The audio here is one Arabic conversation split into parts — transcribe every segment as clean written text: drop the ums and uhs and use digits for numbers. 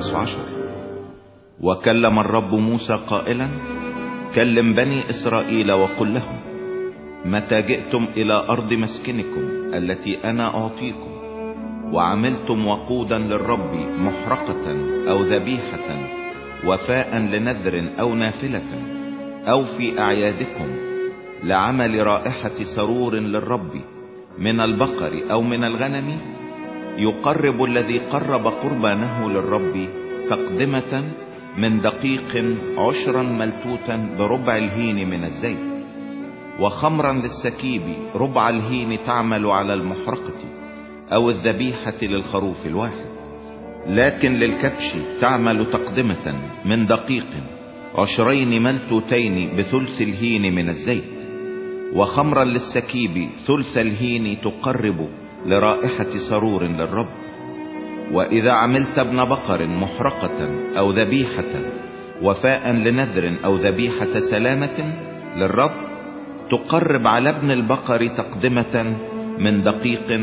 15. وكلم الرب موسى قائلا: كلم بني إسرائيل وقل لهم: متى جئتم إلى أرض مسكنكم التي أنا أعطيكم وعملتم وقودا للرب محرقة أو ذبيحة وفاء لنذر أو نافلة أو في أعيادكم لعمل رائحة سرور للرب من البقر أو من الغنم، يقرب الذي قرب قربانه للرب تقدمة من دقيق عشرا ملتوتا بربع الهين من الزيت، وخمرا للسكيب ربع الهين تعمل على المحرقة أو الذبيحة للخروف الواحد. لكن للكبش تعمل تقدمة من دقيق عشرين ملتوتين بثلث الهين من الزيت، وخمرا للسكيب ثلث الهين تقرب لرائحة سرور للرب. وإذا عملت ابن بقر محرقة أو ذبيحة وفاء لنذر أو ذبيحة سلامة للرب، تقرب على ابن البقر تقدمة من دقيق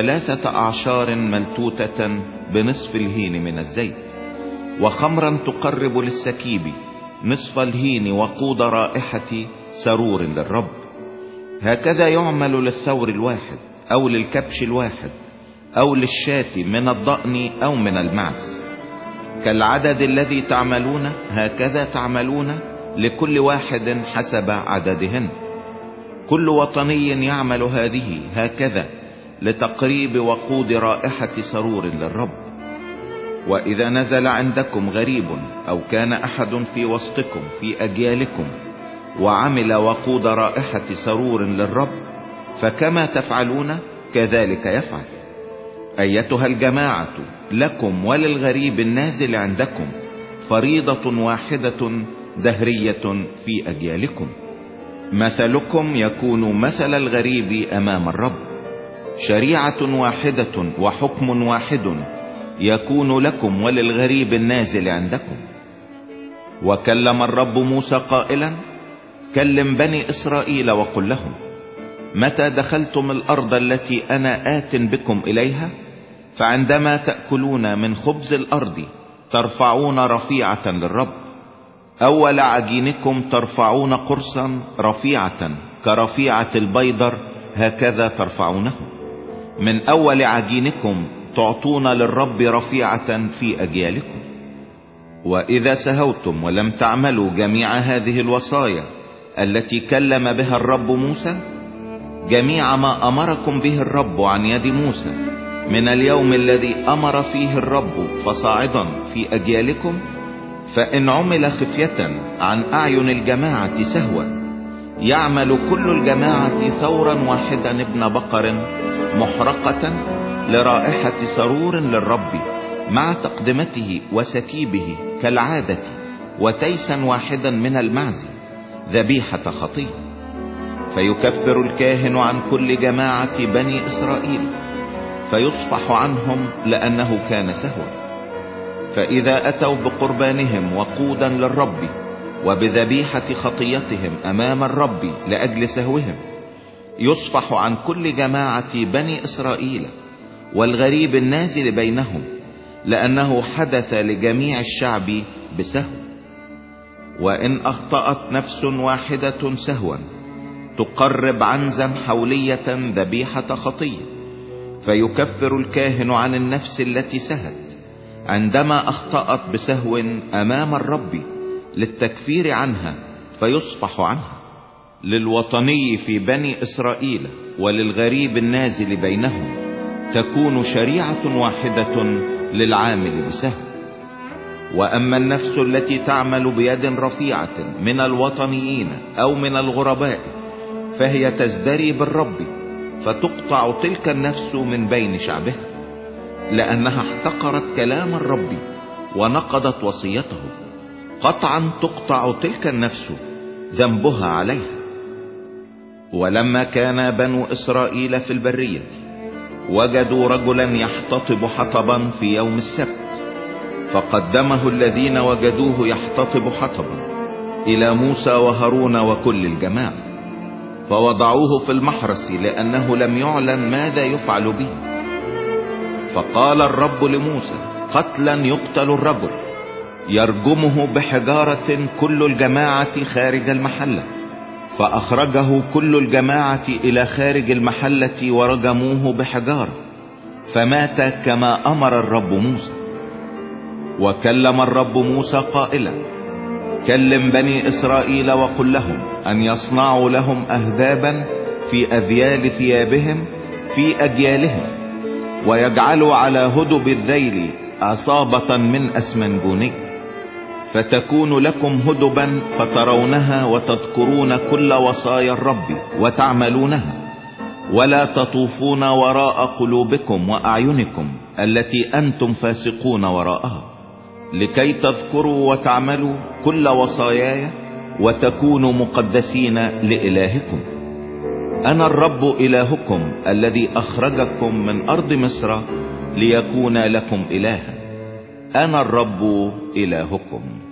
13 ملتوتة بنصف الهين من الزيت، وخمرا تقرب للسكيب نصف الهين وقود رائحة سرور للرب. هكذا يعمل للثور الواحد أو للكبش الواحد أو للشاة من الضأن أو من المعز. كالعدد الذي تعملون هكذا تعملون لكل واحد حسب عددهن. كل وطني يعمل هذه هكذا لتقريب وقود رائحة سرور للرب. وإذا نزل عندكم غريب أو كان أحد في وسطكم في أجيالكم وعمل وقود رائحة سرور للرب، فكما تفعلون كذلك يفعل. أيتها الجماعة، لكم وللغريب النازل عندكم فريضة واحدة دهرية في أجيالكم. مثلكم يكون مثل الغريب أمام الرب، شريعة واحدة وحكم واحد يكون لكم وللغريب النازل عندكم. وكلم الرب موسى قائلا: كلم بني إسرائيل وقل لهم: متى دخلتم الأرض التي أنا آت بكم إليها، فعندما تأكلون من خبز الأرض ترفعون رفيعة للرب. أول عجينكم ترفعون قرصا رفيعة كرفيعة البيضر، هكذا ترفعونه. من أول عجينكم تعطون للرب رفيعة في أجيالكم. وإذا سهوتم ولم تعملوا جميع هذه الوصايا التي كلم بها الرب موسى، جميع ما أمركم به الرب عن يد موسى من اليوم الذي أمر فيه الرب فصاعدا في أجيالكم، فإن عمل خفية عن أعين الجماعة سهوا، يعمل كل الجماعة ثورا واحدا ابن بقر محرقة لرائحة سرور للرب مع تقدمته وسكيبه كالعادة، وتيسا واحدا من المعز ذبيحة خطية. فيكفر الكاهن عن كل جماعة بني إسرائيل فيصفح عنهم لأنه كان سهوا. فإذا أتوا بقربانهم وقودا للرب وبذبيحة خطيتهم أمام الرب لأجل سهوهم، يصفح عن كل جماعة بني إسرائيل والغريب النازل بينهم، لأنه حدث لجميع الشعب بسهو. وإن أخطأت نفس واحدة سهوا تقرب عنزا حولية ذبيحة خطية، فيكفر الكاهن عن النفس التي سهت عندما أخطأت بسهو أمام الرب للتكفير عنها، فيصفح عنها. للوطني في بني إسرائيل وللغريب النازل بينهم تكون شريعة واحدة للعامل بسهو. وأما النفس التي تعمل بيد رفيعة من الوطنيين أو من الغرباء، فهي تزدري بالرب، فتقطع تلك النفس من بين شعبها، لأنها احتقرت كلام الرب ونقضت وصيته. قطعا تقطع تلك النفس، ذنبها عليها. ولما كان بنو إسرائيل في البرية وجدوا رجلا يحتطب حطبا في يوم السبت، فقدمه الذين وجدوه يحتطب حطبا إلى موسى وهارون وكل الجماعة، فوضعوه في المحرس لأنه لم يعلن ماذا يفعل به. فقال الرب لموسى: قتلا يقتل الرجل، يرجمه بحجارة كل الجماعة خارج المحلة. فأخرجه كل الجماعة إلى خارج المحلة ورجموه بحجارة، فمات كما أمر الرب موسى. وكلم الرب موسى قائلا: كلم بني إسرائيل وقل لهم أن يصنعوا لهم أهدابا في أذيال ثيابهم في أجيالهم، ويجعلوا على هدب الذيل عصابة من أسمنجوني، فتكون لكم هدبا فترونها وتذكرون كل وصايا الرب وتعملونها، ولا تطوفون وراء قلوبكم وأعينكم التي أنتم فاسقون وراءها، لكي تذكروا وتعملوا كل وصاياي وتكونوا مقدسين لإلهكم. أنا الرب إلهكم الذي أخرجكم من أرض مصر ليكون لكم إلها. أنا الرب إلهكم.